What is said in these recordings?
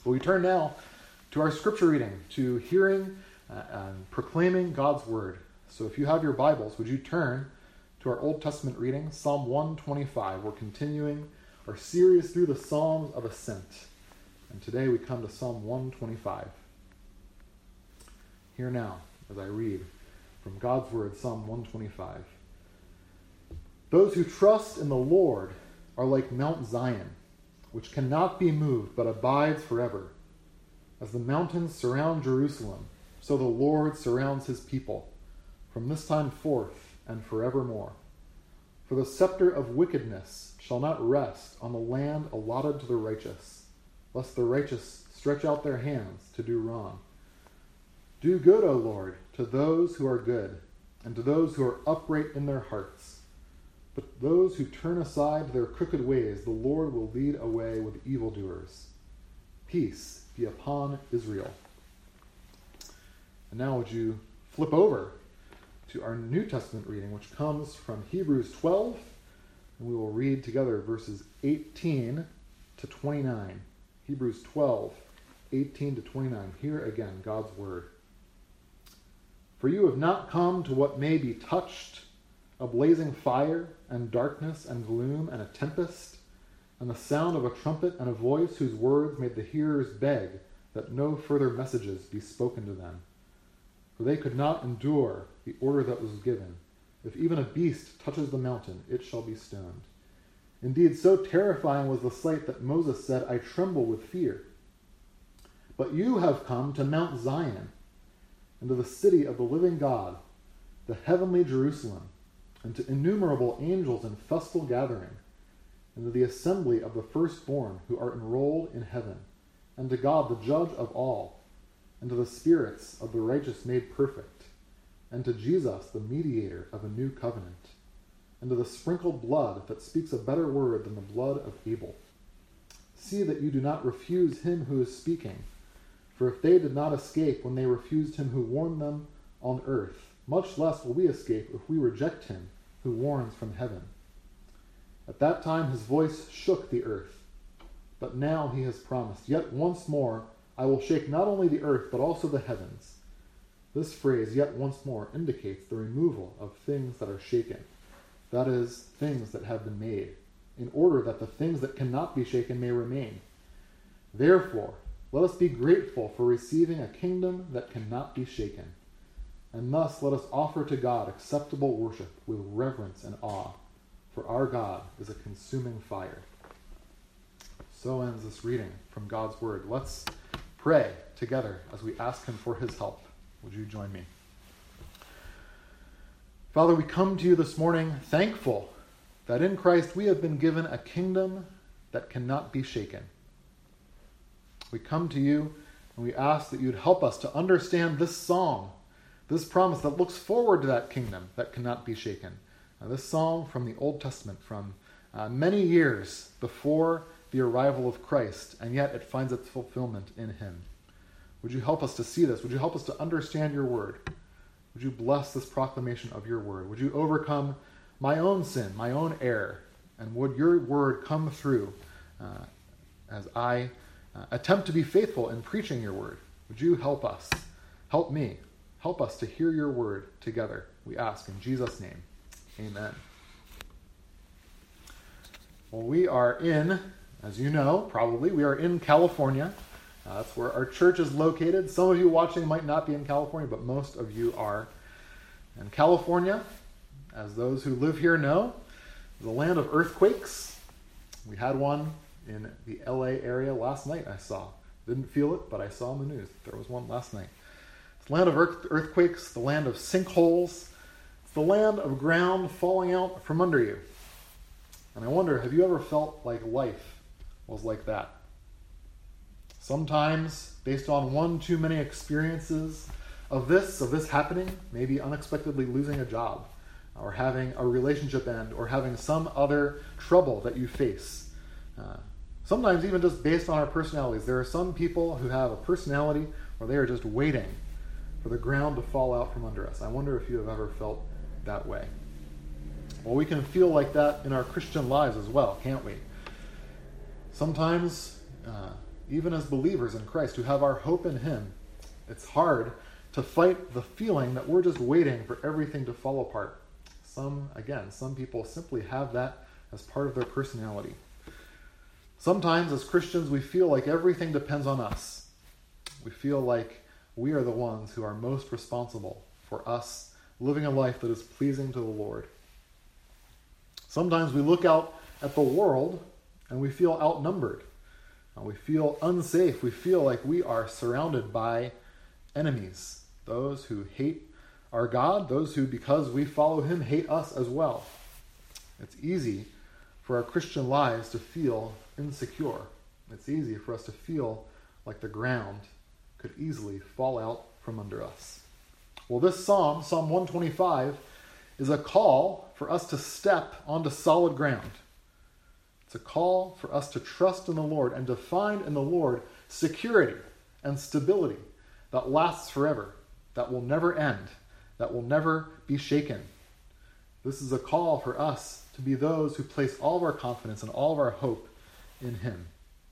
Well, we turn now to our scripture reading, to hearing and proclaiming God's word. So if you have your Bibles, would you turn to our Old Testament reading, Psalm 125. We're continuing our series through the Psalms of Ascent. And today we come to Psalm 125. Hear now as I read from God's word, Psalm 125. Those who trust in the Lord are like Mount Zion, which cannot be moved but abides forever. As the mountains surround Jerusalem, so the Lord surrounds his people, from this time forth and forevermore. For the scepter of wickedness shall not rest on the land allotted to the righteous, lest the righteous stretch out their hands to do wrong. Do good, O Lord, to those who are good, and to those who are upright in their hearts. But those who turn aside their crooked ways, the Lord will lead away with evildoers. Peace be upon Israel. And now would you flip over to our New Testament reading, which comes from Hebrews 12, and we will read together verses 18 to 29. Hebrews 12, 18 to 29. Hear again God's word. For you have not come to what may be touched, a blazing fire, and darkness, and gloom, and a tempest, and the sound of a trumpet, and a voice whose words made the hearers beg that no further messages be spoken to them. For they could not endure the order that was given. If even a beast touches the mountain, it shall be stoned. Indeed, so terrifying was the sight that Moses said, I tremble with fear. But you have come to Mount Zion, and to the city of the living God, the heavenly Jerusalem, and to innumerable angels in festal gathering, and to the assembly of the firstborn who are enrolled in heaven, and to God the judge of all, and to the spirits of the righteous made perfect, and to Jesus the mediator of a new covenant, and to the sprinkled blood that speaks a better word than the blood of Abel. See that you do not refuse him who is speaking, for if they did not escape when they refused him who warned them on earth, much less will we escape if we reject him who warns from heaven. At that time his voice shook the earth, but now he has promised, yet once more I will shake not only the earth but also the heavens. This phrase, yet once more, indicates the removal of things that are shaken, that is, things that have been made, in order that the things that cannot be shaken may remain. Therefore, let us be grateful for receiving a kingdom that cannot be shaken. And thus let us offer to God acceptable worship with reverence and awe, for our God is a consuming fire. So ends this reading from God's word. Let's pray together as we ask him for his help. Would you join me? Father, we come to you this morning thankful that in Christ we have been given a kingdom that cannot be shaken. We come to you and we ask that you'd help us to understand this song, this promise that looks forward to that kingdom that cannot be shaken. This song from the Old Testament, from many years before the arrival of Christ, and yet it finds its fulfillment in him. Would you help us to see this? Would you help us to understand your word? Would you bless this proclamation of your word? Would you overcome my own sin, my own error, and would your word come through as I attempt to be faithful in preaching your word? Would you help us? Help me. Help us to hear your word together, we ask in Jesus' name. Amen. Well, we are in, as you know, probably, we are in California. That's where our church is located. Some of you watching might not be in California, but most of you are. And California, as those who live here know, is a land of earthquakes. We had one in the LA area last night, I saw. Didn't feel it, but I saw on the news. There was one last night. It's the land of earthquakes, the land of sinkholes. It's the land of ground falling out from under you. And I wonder, have you ever felt like life was like that? Sometimes, based on one too many experiences of this happening, maybe unexpectedly losing a job, or having a relationship end, or having some other trouble that you face. Sometimes even just based on our personalities. There are some people who have a personality where they are just waiting for the ground to fall out from under us. I wonder if you have ever felt that way. Well, we can feel like that in our Christian lives as well, can't we? Sometimes even as believers in Christ who have our hope in him, it's hard to fight the feeling that we're just waiting for everything to fall apart. Some people simply have that as part of their personality. Sometimes as Christians, we feel like everything depends on us. We feel like we are the ones who are most responsible for us living a life that is pleasing to the Lord. Sometimes we look out at the world and we feel outnumbered. We feel unsafe. We feel like we are surrounded by enemies, those who hate our God, those who, because we follow him, hate us as well. It's easy for our Christian lives to feel insecure. It's easy for us to feel like the ground could easily fall out from under us. Well, this Psalm 125, is a call for us to step onto solid ground. It's a call for us to trust in the Lord and to find in the Lord security and stability that lasts forever, that will never end, that will never be shaken. This is a call for us to be those who place all of our confidence and all of our hope in him.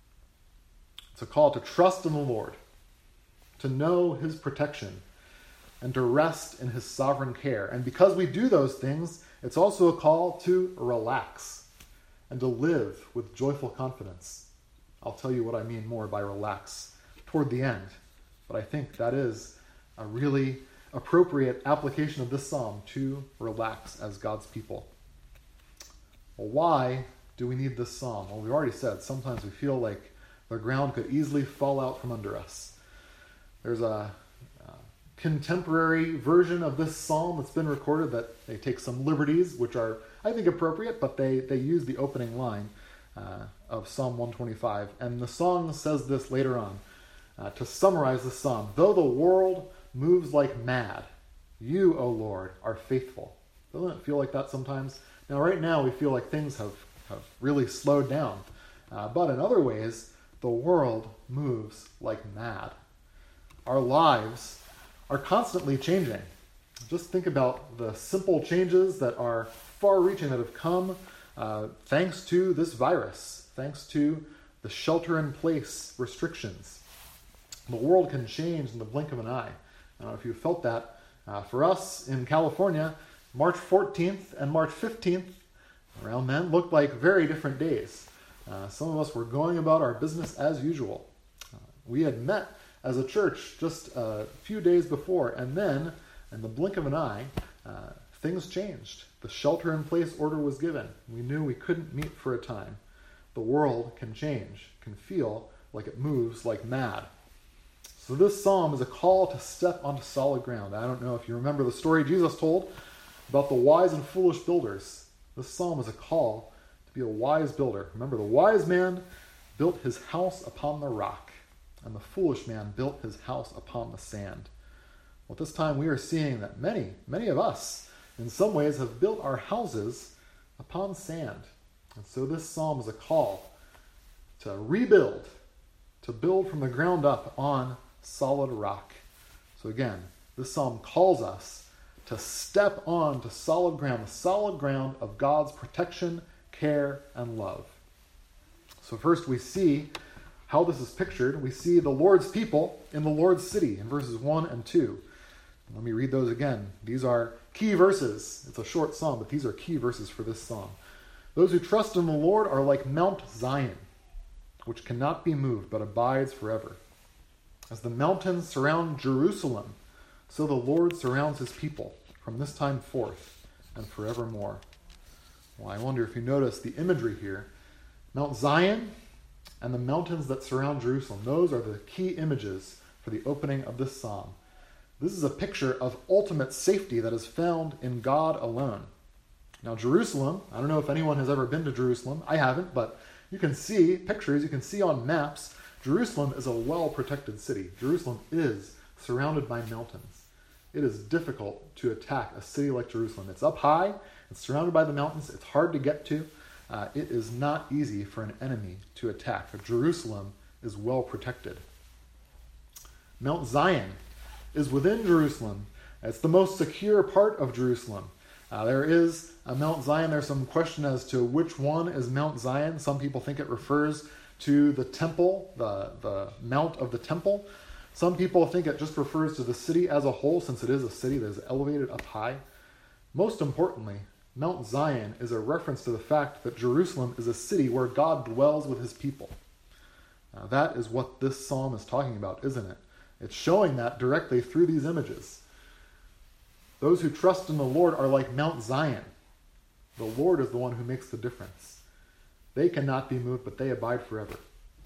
It's a call to trust in the Lord, to know his protection, and to rest in his sovereign care. And because we do those things, it's also a call to relax and to live with joyful confidence. I'll tell you what I mean more by relax toward the end, but I think that is a really appropriate application of this psalm, to relax as God's people. Well, why do we need this psalm? Well, we've already said sometimes we feel like the ground could easily fall out from under us. There's a contemporary version of this psalm that's been recorded that they take some liberties, which are, I think, appropriate, but they use the opening line of Psalm 125. And the song says this later on, to summarize the psalm: though the world moves like mad, you, O Lord, are faithful. Doesn't it feel like that sometimes? Now, right now, we feel like things have really slowed down. But in other ways, the world moves like mad. Our lives are constantly changing. Just think about the simple changes that are far-reaching that have come thanks to this virus, thanks to the shelter-in-place restrictions. The world can change in the blink of an eye. I don't know if you felt that. For us in California, March 14th and March 15th, around then, looked like very different days. Some of us were going about our business as usual. We had met as a church just a few days before, and then, in the blink of an eye, things changed. The shelter-in-place order was given. We knew we couldn't meet for a time. The world can change, can feel like it moves like mad. So this psalm is a call to step onto solid ground. I don't know if you remember the story Jesus told about the wise and foolish builders. This psalm is a call to be a wise builder. Remember, the wise man built his house upon the rock, and the foolish man built his house upon the sand. Well, at this time we are seeing that many of us, in some ways, have built our houses upon sand. And so this psalm is a call to rebuild, to build from the ground up on solid rock. So again, this psalm calls us to step on to solid ground, the solid ground of God's protection, care, and love. So first we see how this is pictured. We see the Lord's people in the Lord's city in verses 1 and 2. Let me read those again. These are key verses. It's a short psalm, but these are key verses for this psalm. Those who trust in the Lord are like Mount Zion, which cannot be moved but abides forever. As the mountains surround Jerusalem, so the Lord surrounds his people from this time forth and forevermore. Well, I wonder if you notice the imagery here. Mount Zion and the mountains that surround Jerusalem, those are the key images for the opening of this psalm. This is a picture of ultimate safety that is found in God alone. Now, Jerusalem, I don't know if anyone has ever been to Jerusalem. I haven't, but you can see pictures, you can see on maps, Jerusalem is a well-protected city. Jerusalem is surrounded by mountains. It is difficult to attack a city like Jerusalem. It's up high, it's surrounded by the mountains, it's hard to get to. It is not easy for an enemy to attack, but Jerusalem is well protected. Mount Zion is within Jerusalem. It's the most secure part of Jerusalem. There is a Mount Zion. There's some question as to which one is Mount Zion. Some people think it refers to the temple, the mount of the temple. Some people think it just refers to the city as a whole, since it is a city that is elevated up high. Most importantly, Mount Zion is a reference to the fact that Jerusalem is a city where God dwells with his people. That is what this psalm is talking about, isn't it? It's showing that directly through these images. Those who trust in the Lord are like Mount Zion. The Lord is the one who makes the difference. They cannot be moved, but they abide forever.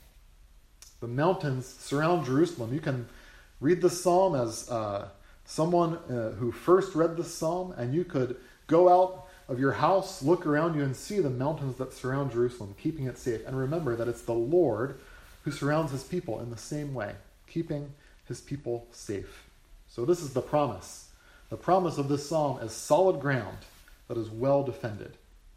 The mountains surround Jerusalem. You can read this psalm as someone who first read this psalm, and you could go out of your house, look around you, and see the mountains that surround Jerusalem, keeping it safe. And remember that it's the Lord who surrounds his people in the same way, keeping his people safe. So this is the promise. The promise of this psalm is solid ground that is well defended.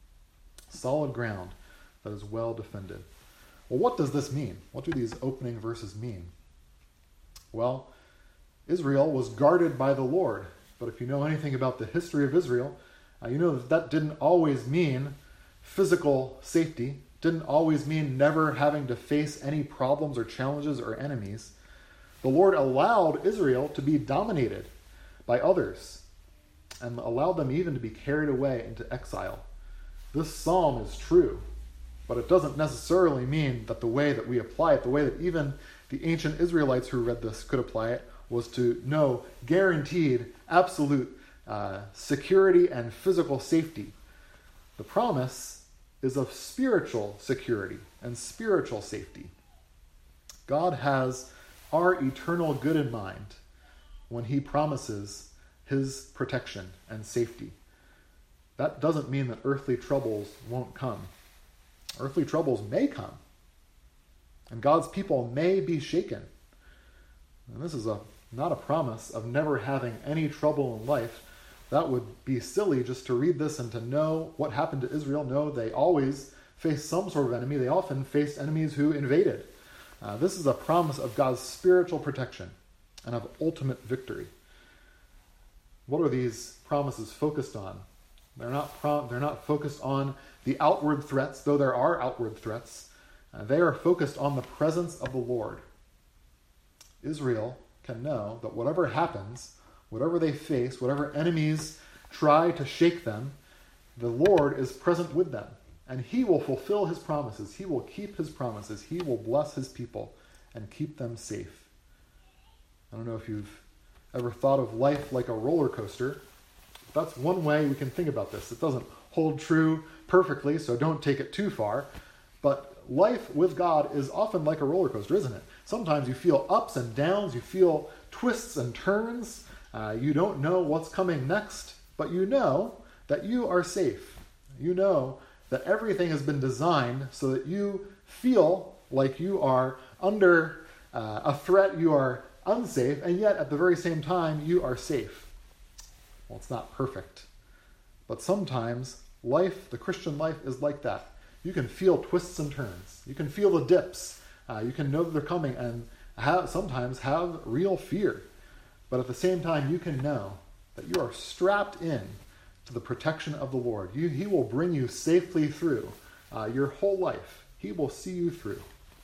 Solid ground that is well defended. Well, what does this mean? What do these opening verses mean? Well, Israel was guarded by the Lord. But if you know anything about the history of Israel, you know that didn't always mean physical safety, didn't always mean never having to face any problems or challenges or enemies. The Lord allowed Israel to be dominated by others and allowed them even to be carried away into exile. This psalm is true, but it doesn't necessarily mean that the way that we apply it, the way that even the ancient Israelites who read this could apply it, was to know guaranteed, absolute security and physical safety. The promise is of spiritual security and spiritual safety. God has our eternal good in mind when he promises his protection and safety. That doesn't mean that earthly troubles won't come. Earthly troubles may come, and God's people may be shaken. And this is not a promise of never having any trouble in life. That would be silly just to read this and to know what happened to Israel. No, they always faced some sort of enemy. They often faced enemies who invaded. This is a promise of God's spiritual protection and of ultimate victory. What are these promises focused on? They're not focused on the outward threats, though there are outward threats. They are focused on the presence of the Lord. Israel can know that whatever happens, whatever they face, whatever enemies try to shake them, the Lord is present with them. And he will fulfill his promises. He will keep his promises. He will bless his people and keep them safe. I don't know if you've ever thought of life like a roller coaster. That's one way we can think about this. It doesn't hold true perfectly, so don't take it too far. But life with God is often like a roller coaster, isn't it? Sometimes you feel ups and downs, you feel twists and turns. You don't know what's coming next, but you know that you are safe. You know that everything has been designed so that you feel like you are under a threat, you are unsafe, and yet at the very same time, you are safe. Well, it's not perfect. But sometimes life, the Christian life, is like that. You can feel twists and turns. You can feel the dips. You can know that they're coming and sometimes have real fear. But at the same time, you can know that you are strapped in to the protection of the Lord. He will bring you safely through your whole life. He will see you through.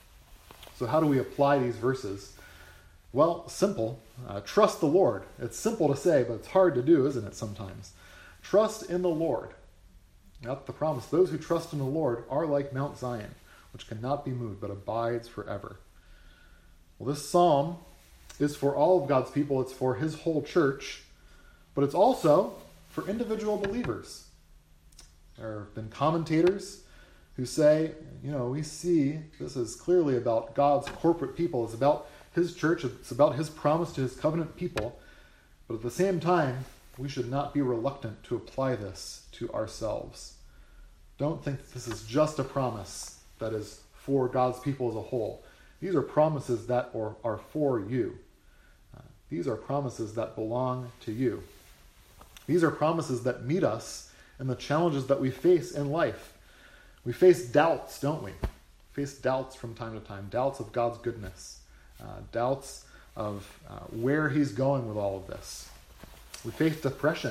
So how do we apply these verses? Well, simple. Trust the Lord. It's simple to say, but it's hard to do, isn't it, sometimes? Trust in the Lord. That's the promise. Those who trust in the Lord are like Mount Zion, which cannot be moved, but abides forever. Well, this psalm is for all of God's people. It's for his whole church, but it's also for individual believers. There have been commentators who say, we see this is clearly about God's corporate people. It's about his church. It's about his promise to his covenant people. But at the same time, we should not be reluctant to apply this to ourselves. Don't think that this is just a promise that is for God's people as a whole. These are promises that are for you. These are promises that belong to you. These are promises that meet us in the challenges that we face in life. We face doubts, don't we? Face doubts from time to time, doubts of God's goodness, doubts of where he's going with all of this. We face depression.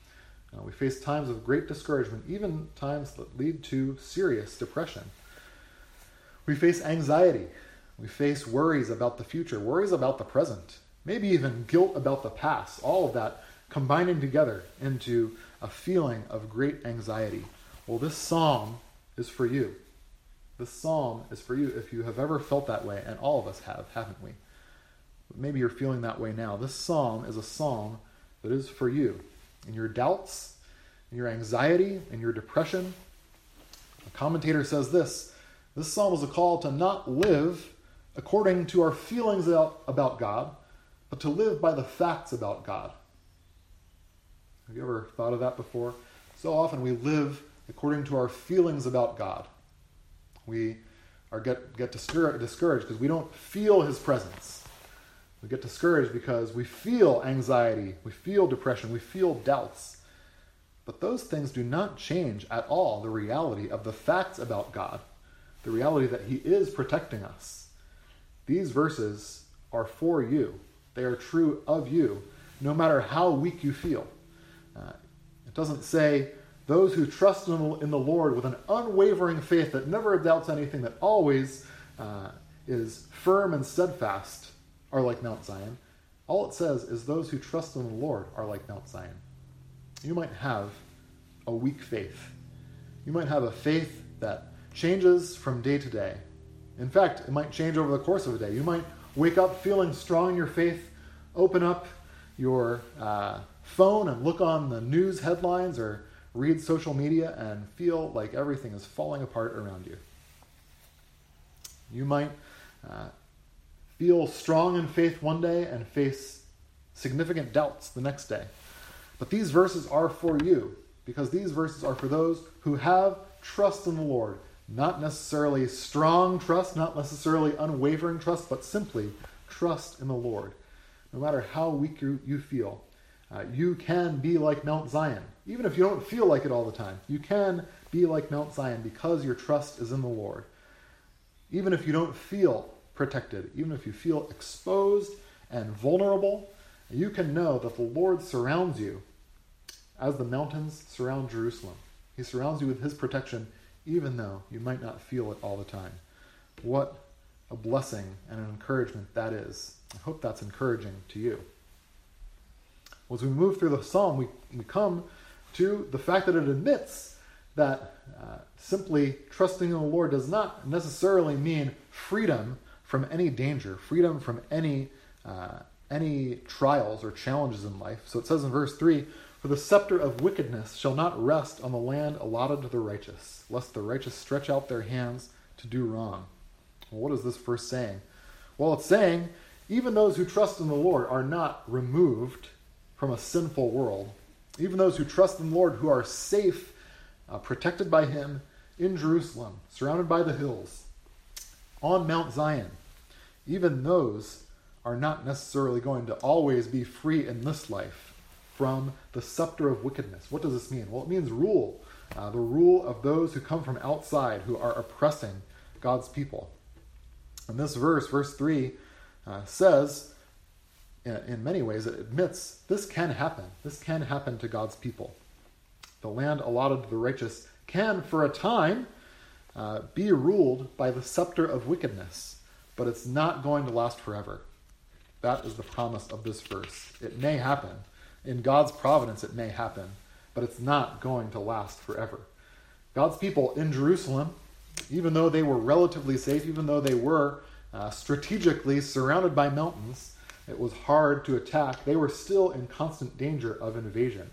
We face times of great discouragement, even times that lead to serious depression. We face anxiety. We face worries about the future, worries about the present, maybe even guilt about the past, all of that combining together into a feeling of great anxiety. Well, this psalm is for you. This psalm is for you if you have ever felt that way, and all of us have, haven't we? Maybe you're feeling that way now. This psalm is a psalm that is for you. In your doubts, in your anxiety, in your depression. A commentator says this psalm is a call to not live according to our feelings about God, but to live by the facts about God. Have you ever thought of that before? So often we live according to our feelings about God. We get discouraged because we don't feel his presence. We get discouraged because we feel anxiety, we feel depression, we feel doubts. But those things do not change at all the reality of the facts about God, the reality that he is protecting us. These verses are for you. They are true of you, no matter how weak you feel. It doesn't say, those who trust in the Lord with an unwavering faith that never doubts anything, that always is firm and steadfast, are like Mount Zion. All it says is those who trust in the Lord are like Mount Zion. You might have a weak faith. You might have a faith that changes from day to day. In fact, it might change over the course of a day. You might wake up feeling strong in your faith, open up your phone and look on the news headlines or read social media and feel like everything is falling apart around you. You might feel strong in faith one day and face significant doubts the next day. But these verses are for you, because these verses are for those who have trust in the Lord. Not necessarily strong trust, not necessarily unwavering trust, but simply trust in the Lord. No matter how weak you feel, you can be like Mount Zion. Even if you don't feel like it all the time, you can be like Mount Zion because your trust is in the Lord. Even if you don't feel protected, even if you feel exposed and vulnerable, you can know that the Lord surrounds you as the mountains surround Jerusalem. He surrounds you with his protection, even though you might not feel it all the time. What a blessing and an encouragement that is. I hope that's encouraging to you. As we move through the psalm, we come to the fact that it admits that simply trusting in the Lord does not necessarily mean freedom from any danger, freedom from any trials or challenges in life. So it says in verse 3, "For the scepter of wickedness shall not rest on the land allotted to the righteous, lest the righteous stretch out their hands to do wrong." Well, what is this verse saying? Well, it's saying even those who trust in the Lord are not removed from a sinful world. Even those who trust in the Lord, who are safe, protected by him in Jerusalem, surrounded by the hills, on Mount Zion, even those are not necessarily going to always be free in this life from the scepter of wickedness. What does this mean? Well, it means rule. The rule of those who come from outside, who are oppressing God's people. And this verse 3, says, in many ways, it admits this can happen. This can happen to God's people. The land allotted to the righteous can, for a time, be ruled by the scepter of wickedness, but it's not going to last forever. That is the promise of this verse. It may happen. In God's providence, it may happen, but it's not going to last forever. God's people in Jerusalem, even though they were relatively safe, even though they were strategically surrounded by mountains, it was hard to attack, they were still in constant danger of invasion.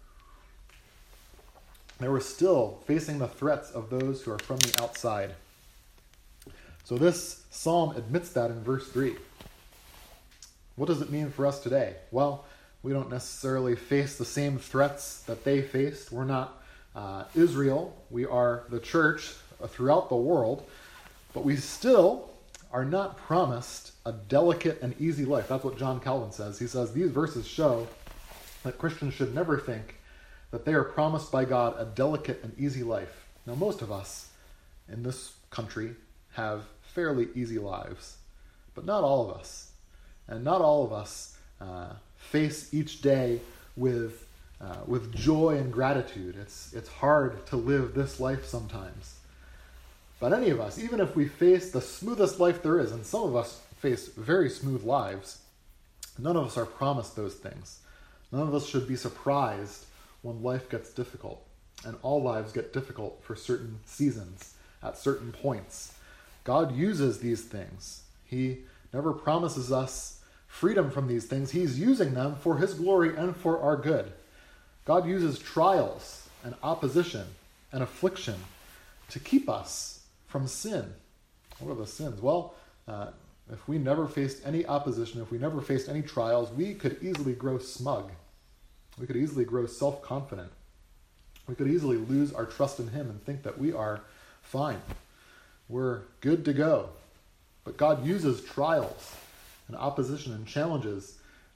They were still facing the threats of those who are from the outside. So this psalm admits that in verse 3. What does it mean for us today? Well, we don't necessarily face the same threats that they faced. We're not Israel. We are the church throughout the world. But we still are not promised a delicate and easy life. That's what John Calvin says. He says these verses show that Christians should never think that they are promised by God a delicate and easy life. Now, most of us in this country have fairly easy lives, but not all of us. And not all of us face each day with joy and gratitude. It's hard to live this life sometimes. But any of us, even if we face the smoothest life there is, and some of us face very smooth lives, none of us are promised those things. None of us should be surprised when life gets difficult. And all lives get difficult for certain seasons, at certain points. God uses these things. He never promises us freedom from these things. He's using them for his glory and for our good. God uses trials and opposition and affliction to keep us from sin. What are the sins? Well, if we never faced any opposition, if we never faced any trials, we could easily grow smug. We could easily grow self-confident. We could easily lose our trust in him and think that we are fine. We're good to go. But God uses trials and opposition and challenges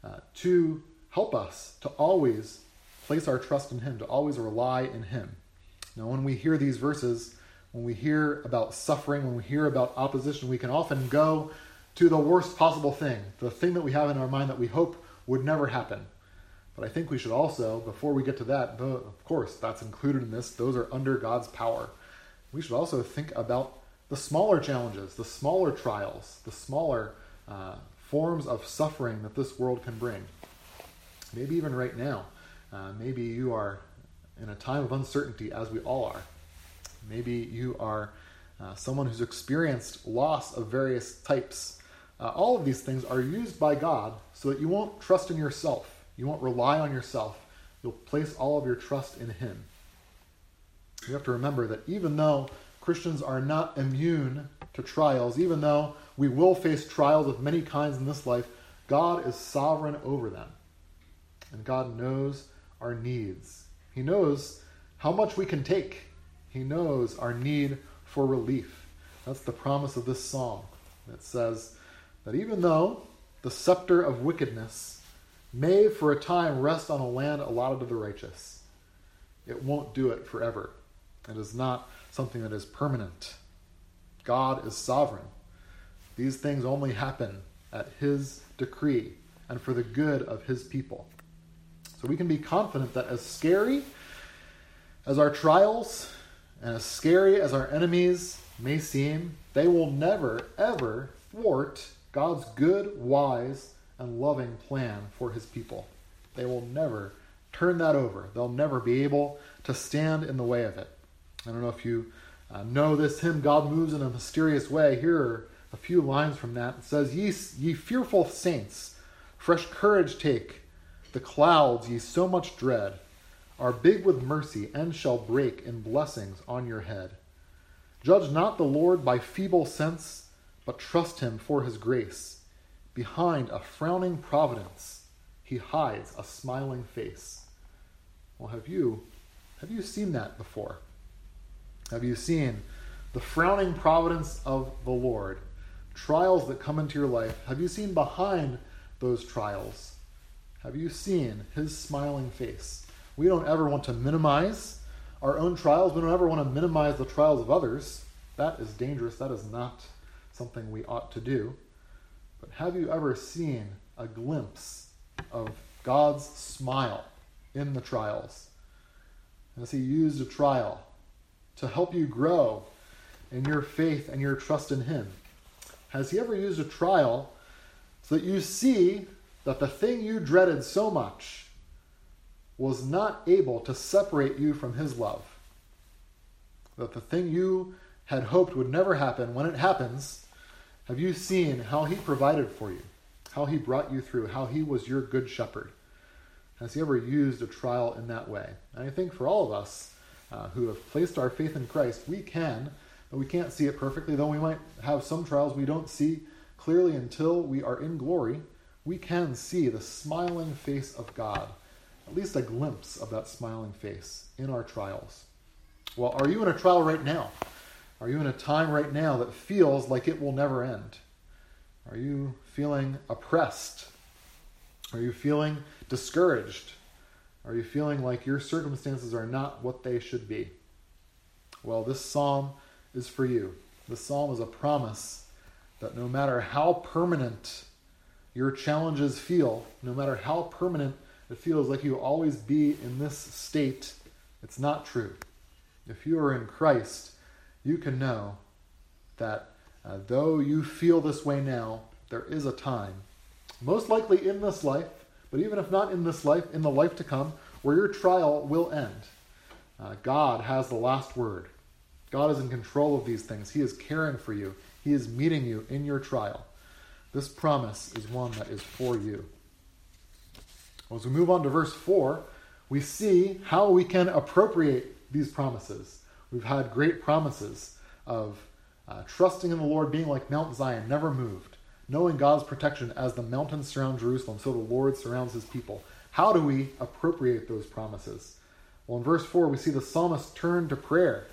to help us to always place our trust in him, to always rely in him. Now, when we hear these verses, when we hear about suffering, when we hear about opposition, we can often go to the worst possible thing, the thing that we have in our mind that we hope would never happen. But I think we should also, before we get to that, of course, that's included in this, those are under God's power. We should also think about the smaller challenges, the smaller trials, the smaller forms of suffering that this world can bring. Maybe even right now, maybe you are in a time of uncertainty, as we all are. Maybe you are someone who's experienced loss of various types. All of these things are used by God so that you won't trust in yourself. You won't rely on yourself. You'll place all of your trust in him. You have to remember that even though Christians are not immune to trials, even though we will face trials of many kinds in this life, God is sovereign over them. And God knows our needs. He knows how much we can take. He knows our need for relief. That's the promise of this psalm. It says that even though the scepter of wickedness may for a time rest on a land allotted to the righteous, it won't do it forever. It is not something that is permanent. God is sovereign. These things only happen at his decree and for the good of his people. So we can be confident that as scary as our trials and as scary as our enemies may seem, they will never, ever thwart God's good, wise, and loving plan for his people. They will never turn that over. They'll never be able to stand in the way of it. I don't know if you know this hymn, God Moves in a Mysterious Way. Here are a few lines from that. It says, Ye fearful saints, fresh courage take. The clouds ye so much dread are big with mercy and shall break in blessings on your head. Judge not the Lord by feeble sense, but trust him for his grace. Behind a frowning providence, he hides a smiling face. Well, have you seen that before? Have you seen the frowning providence of the Lord? Trials that come into your life. Have you seen behind those trials? Have you seen his smiling face? We don't ever want to minimize our own trials. We don't ever want to minimize the trials of others. That is dangerous. That is not something we ought to do. But have you ever seen a glimpse of God's smile in the trials? Has he used a trial to help you grow in your faith and your trust in him? Has he ever used a trial so that you see that the thing you dreaded so much was not able to separate you from his love? That the thing you had hoped would never happen, when it happens, have you seen how he provided for you? How he brought you through? How he was your good shepherd? Has he ever used a trial in that way? And I think for all of us who have placed our faith in Christ, we can, but we can't see it perfectly, though we might have some trials we don't see clearly until we are in glory. We can see the smiling face of God, at least a glimpse of that smiling face in our trials. Well, are you in a trial right now? Are you in a time right now that feels like it will never end? Are you feeling oppressed? Are you feeling discouraged? Are you feeling like your circumstances are not what they should be? Well, this psalm is for you. This psalm is a promise that no matter how permanent your challenges feel, no matter how permanent it feels like you'll always be in this state, it's not true. If you are in Christ, you can know that though you feel this way now, there is a time, most likely in this life, but even if not in this life, in the life to come, where your trial will end. God has the last word. God is in control of these things. He is caring for you. He is meeting you in your trial. This promise is one that is for you. As we move on to verse 4, we see how we can appropriate these promises. We've had great promises of trusting in the Lord, being like Mount Zion, never moved, knowing God's protection as the mountains surround Jerusalem, so the Lord surrounds his people. How do we appropriate those promises? Well, in verse 4, we see the psalmist turn to prayer.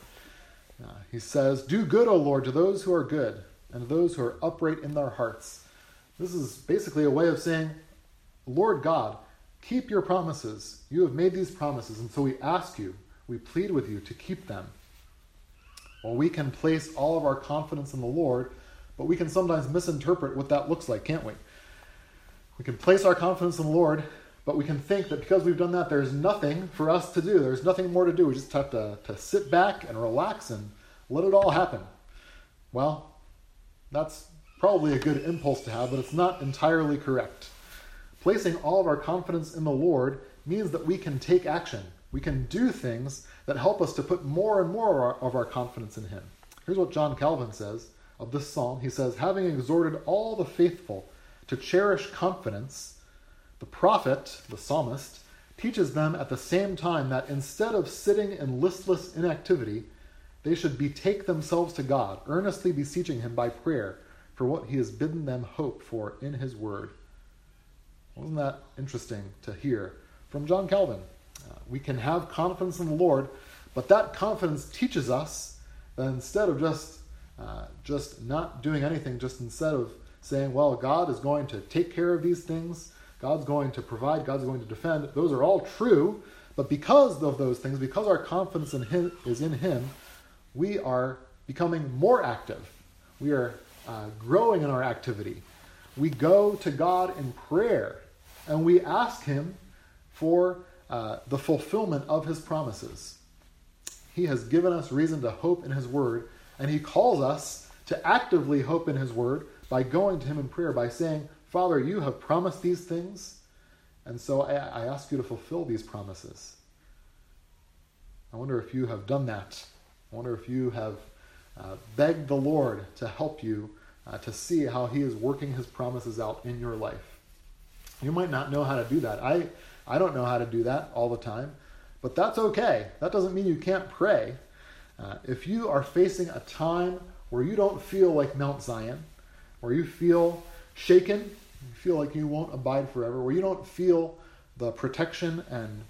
He says, "Do good, O Lord, to those who are good, and to those who are upright in their hearts." This is basically a way of saying, Lord God, keep your promises. You have made these promises, and so we ask you, we plead with you to keep them. Well, we can place all of our confidence in the Lord, but we can sometimes misinterpret what that looks like, can't we? We can place our confidence in the Lord, but we can think that because we've done that, there's nothing for us to do. There's nothing more to do. We just have to sit back and relax and let it all happen. Well, that's probably a good impulse to have, but it's not entirely correct. Placing all of our confidence in the Lord means that we can take action. We can do things that help us to put more and more of our confidence in him. Here's what John Calvin says of this psalm. He says, "Having exhorted all the faithful to cherish confidence, the prophet, the psalmist, teaches them at the same time that instead of sitting in listless inactivity, they should betake themselves to God, earnestly beseeching him by prayer for what he has bidden them hope for in his word." Wasn't that interesting to hear from John Calvin? We can have confidence in the Lord, but that confidence teaches us that instead of just not doing anything, just instead of saying, well, God is going to take care of these things, God's going to provide, God's going to defend, those are all true, but because of those things, because our confidence in him is in him, we are becoming more active. We are growing in our activity. We go to God in prayer, and we ask him for the fulfillment of his promises. He has given us reason to hope in his word, and he calls us to actively hope in his word by going to him in prayer, by saying, Father, you have promised these things, and so I ask you to fulfill these promises. I wonder if you have done that. I wonder if you have begged the Lord to help you to see how he is working his promises out in your life. You might not know how to do that. I don't know how to do that all the time, but that's okay. That doesn't mean you can't pray. If you are facing a time where you don't feel like Mount Zion, where you feel shaken, you feel like you won't abide forever, where you don't feel the protection and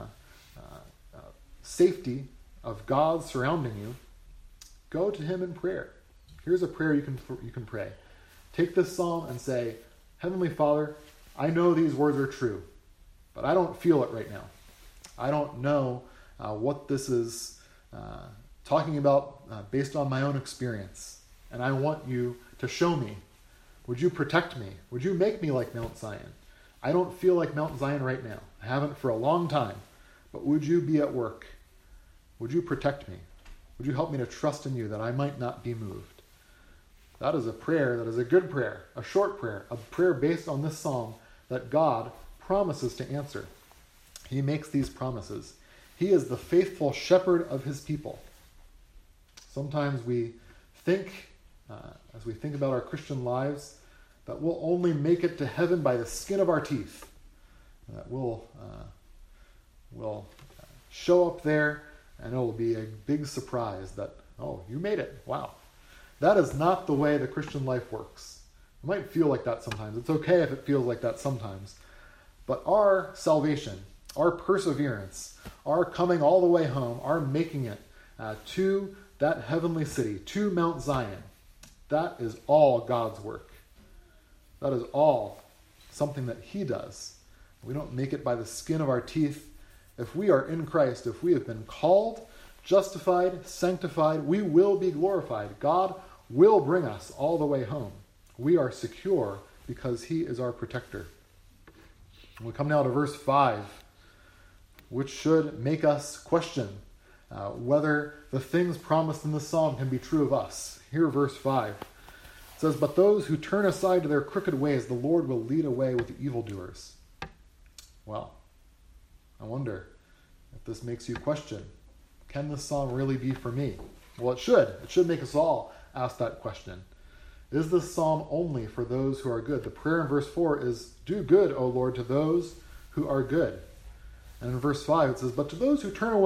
safety of God surrounding you, go to him in prayer. Here's a prayer you can pray. Take this psalm and say, Heavenly Father, I know these words are true, but I don't feel it right now. I don't know what this is talking about based on my own experience, and I want you to show me. Would you protect me? Would you make me like Mount Zion? I don't feel like Mount Zion right now. I haven't for a long time, but would you be at work? Would you protect me? Would you help me to trust in you that I might not be moved? That is a prayer that is a good prayer, a short prayer, a prayer based on this psalm that God promises to answer. He makes these promises. He is the faithful shepherd of his people. Sometimes we think, as we think about our Christian lives, that we'll only make it to heaven by the skin of our teeth. That we'll show up there and it'll be a big surprise that, oh, you made it. Wow. That is not the way the Christian life works. It might feel like that sometimes. It's okay if it feels like that sometimes. But our salvation, our perseverance, our coming all the way home, our making it to that heavenly city, to Mount Zion, that is all God's work. That is all something that he does. We don't make it by the skin of our teeth. If we are in Christ, if we have been called, justified, sanctified, we will be glorified. God will bring us all the way home. We are secure because he is our protector. We come now to verse 5, which should make us question whether the things promised in this psalm can be true of us. Here, verse 5. It says, "But those who turn aside to their crooked ways, the Lord will lead away with the evildoers." Well, I wonder if this makes you question, can this psalm really be for me? Well, it should. It should make us all ask that question. Is this psalm only for those who are good? The prayer in verse 4 is, "Do good, O Lord, to those who are good." And in verse 5 it says, "But to those who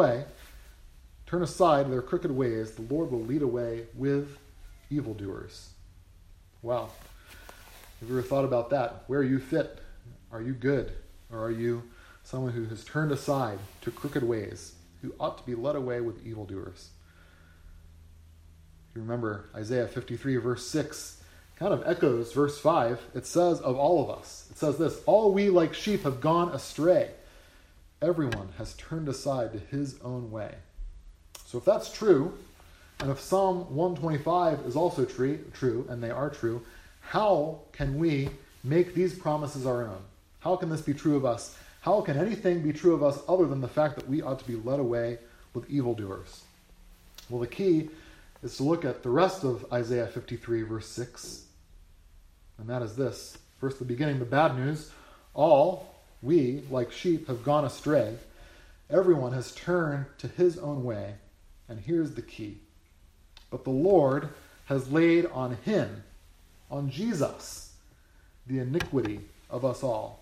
turn aside their crooked ways, the Lord will lead away with evildoers." Well, have you ever thought about that? Where you fit? Are you good? Or are you someone who has turned aside to crooked ways, who ought to be led away with evildoers? If you remember Isaiah 53 verse 6, kind of echoes verse 5. It says of all of us, it says this, "All we like sheep have gone astray. Everyone has turned aside to his own way." So if that's true, and if Psalm 125 is also true, and they are true, how can we make these promises our own? How can this be true of us? How can anything be true of us other than the fact that we ought to be led away with evildoers? Well, the key is to look at the rest of Isaiah 53, verse 6. And that is this. First, the beginning, the bad news. All we, like sheep, have gone astray. Everyone has turned to his own way. And here's the key. But the Lord has laid on him, on Jesus, the iniquity of us all.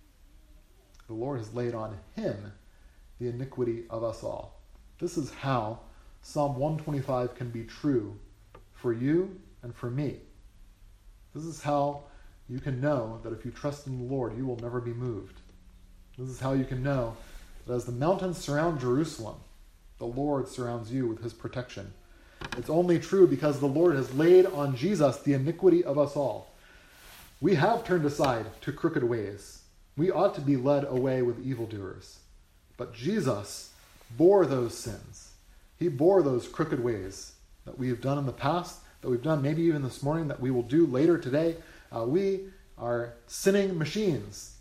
The Lord has laid on him the iniquity of us all. This is how Psalm 125 can be true for you and for me. This is how you can know that if you trust in the Lord, you will never be moved. This is how you can know that as the mountains surround Jerusalem, the Lord surrounds you with his protection. It's only true because the Lord has laid on Jesus the iniquity of us all. We have turned aside to crooked ways. We ought to be led away with evildoers. But Jesus bore those sins. He bore those crooked ways that we have done in the past, that we've done maybe even this morning, that we will do later today. We are sinning machines.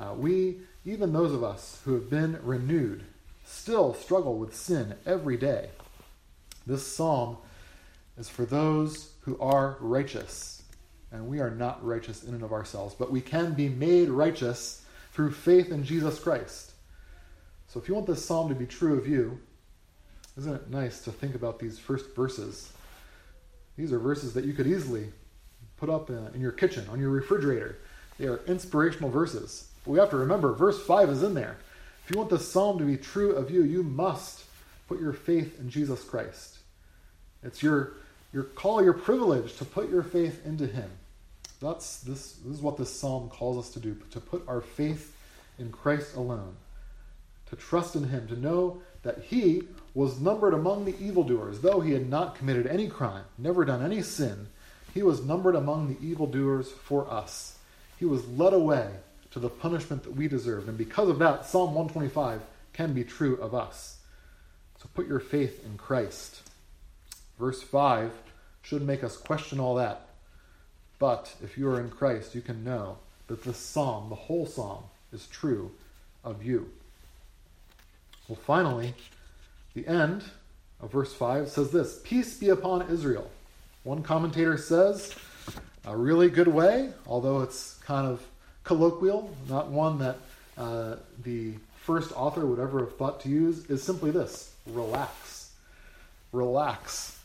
Even those of us who have been renewed, still struggle with sin every day. This psalm is for those who are righteous. And we are not righteous in and of ourselves, but we can be made righteous through faith in Jesus Christ. So if you want this psalm to be true of you, isn't it nice to think about these first verses? These are verses that you could easily put up in your kitchen, on your refrigerator. They are inspirational verses. But we have to remember, verse 5 is in there. If you want this psalm to be true of you, you must put your faith in Jesus Christ. It's your call, your privilege to put your faith into him. This is what this psalm calls us to do, to put our faith in Christ alone, to trust in him, to know that he was numbered among the evildoers. Though he had not committed any crime, never done any sin, he was numbered among the evildoers for us. He was led away to the punishment that we deserved. And because of that, Psalm 125 can be true of us. So put your faith in Christ. Verse 5 should make us question all that. But if you are in Christ, you can know that this psalm, the whole psalm, is true of you. Well, finally, the end of verse 5 says this, "Peace be upon Israel." One commentator says, a really good way, although it's kind of colloquial, not one that the first author would ever have thought to use, is simply this: relax. Relax.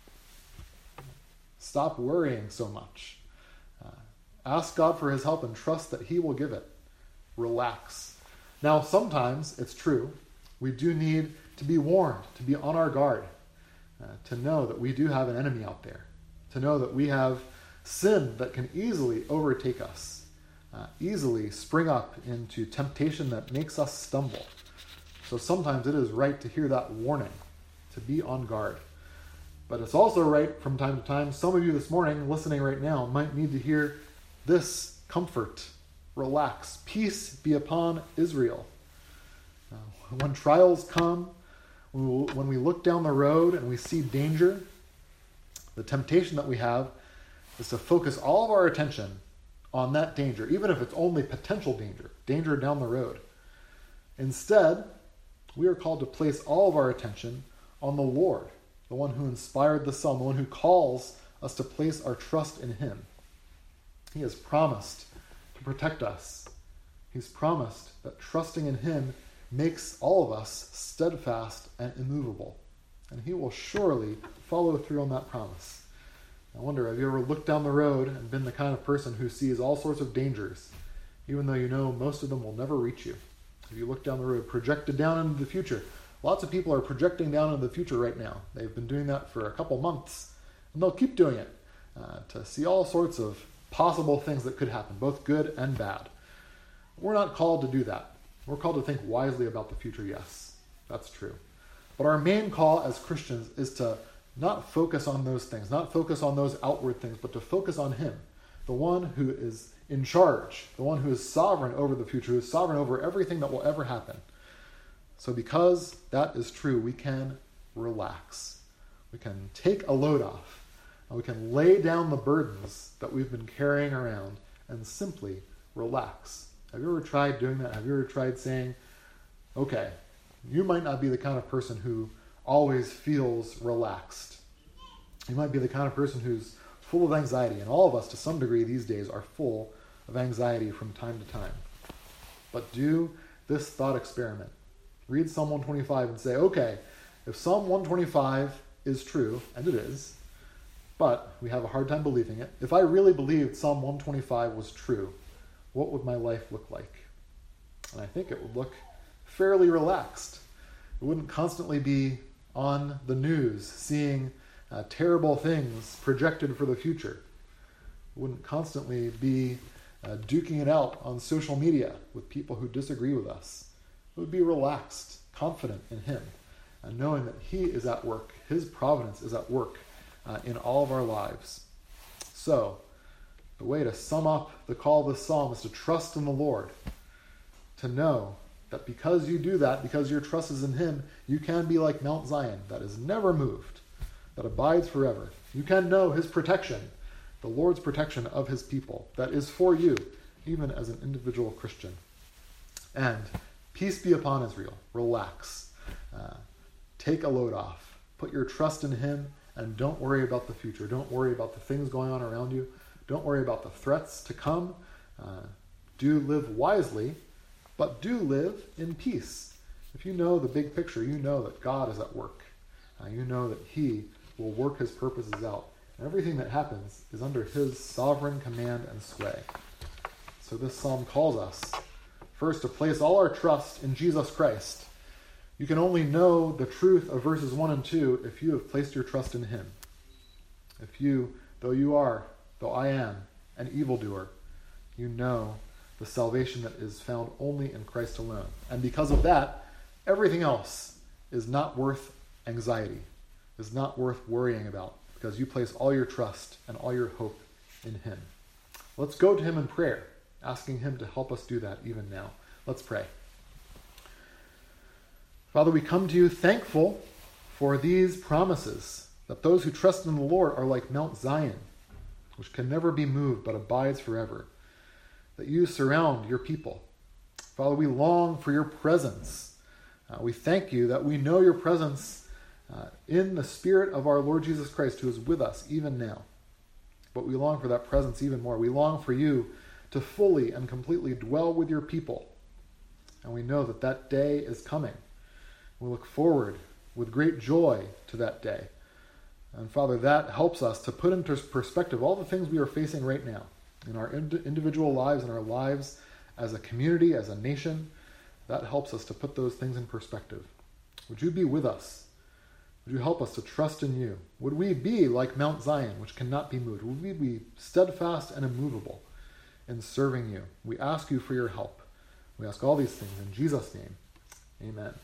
Stop worrying so much. Ask God for his help and trust that he will give it. Relax. Now, sometimes, it's true, we do need to be warned, to be on our guard, to know that we do have an enemy out there, to know that we have sin that can easily overtake us, easily spring up into temptation that makes us stumble. So sometimes it is right to hear that warning, to be on guard. But it's also right from time to time, some of you this morning listening right now might need to hear this comfort. Relax. Peace be upon Israel. When trials come, when we look down the road and we see danger, the temptation that we have is to focus all of our attention on that danger, even if it's only potential danger down the road. Instead, we are called to place all of our attention on the Lord, the one who inspired the Psalm, the one who calls us to place our trust in him. He has promised to protect us. He's promised that trusting in him makes all of us steadfast and immovable. And he will surely follow through on that promise. I wonder, have you ever looked down the road and been the kind of person who sees all sorts of dangers, even though you know most of them will never reach you? If you look down the road, projected down into the future, lots of people are projecting down into the future right now. They've been doing that for a couple months, and they'll keep doing it to see all sorts of possible things that could happen, both good and bad. We're not called to do that. We're called to think wisely about the future, yes, that's true. But our main call as Christians is to not focus on those things, not focus on those outward things, but to focus on him, the one who is in charge, the one who is sovereign over the future, who is sovereign over everything that will ever happen. So because that is true, we can relax. We can take a load off, and we can lay down the burdens that we've been carrying around and simply relax. Have you ever tried doing that? Have you ever tried saying, okay, you might not be the kind of person who always feels relaxed. You might be the kind of person who's full of anxiety, and all of us to some degree these days are full of anxiety from time to time. But do this thought experiment. Read Psalm 125 and say, okay, if Psalm 125 is true, and it is, but we have a hard time believing it, if I really believed Psalm 125 was true, what would my life look like? And I think it would look fairly relaxed. It wouldn't constantly be on the news seeing terrible things projected for the future. It wouldn't constantly be duking it out on social media with people who disagree with us. It would be relaxed, confident in him, and knowing that he is at work. His providence is at work in all of our lives. So, the way to sum up the call of this psalm is to trust in the Lord, to know that because you do that, because your trust is in him, you can be like Mount Zion, that is never moved, that abides forever. You can know his protection, the Lord's protection of his people, that is for you, even as an individual Christian. And peace be upon Israel. Relax. Take a load off. Put your trust in him, and don't worry about the future. Don't worry about the things going on around you. Don't worry about the threats to come. Do live wisely, but do live in peace. If you know the big picture, you know that God is at work. You know that he will work his purposes out. And everything that happens is under his sovereign command and sway. So this psalm calls us, first, to place all our trust in Jesus Christ. You can only know the truth of verses 1 and 2 if you have placed your trust in him. If you, though I am, an evildoer, you know the salvation that is found only in Christ alone. And because of that, everything else is not worth anxiety, is not worth worrying about, because you place all your trust and all your hope in him. Let's go to him in prayer, asking him to help us do that even now. Let's pray. Father, we come to you thankful for these promises, that those who trust in the Lord are like Mount Zion, which can never be moved but abides forever, that you surround your people. Father, we long for your presence. We thank you that we know your presence in the Spirit of our Lord Jesus Christ, who is with us even now. But we long for that presence even more. We long for you to fully and completely dwell with your people. And we know that that day is coming. We look forward with great joy to that day. And Father, that helps us to put into perspective all the things we are facing right now in our individual lives, in our lives as a community, as a nation. That helps us to put those things in perspective. Would you be with us? Would you help us to trust in you? Would we be like Mount Zion, which cannot be moved? Would we be steadfast and immovable in serving you? We ask you for your help. We ask all these things in Jesus' name. Amen.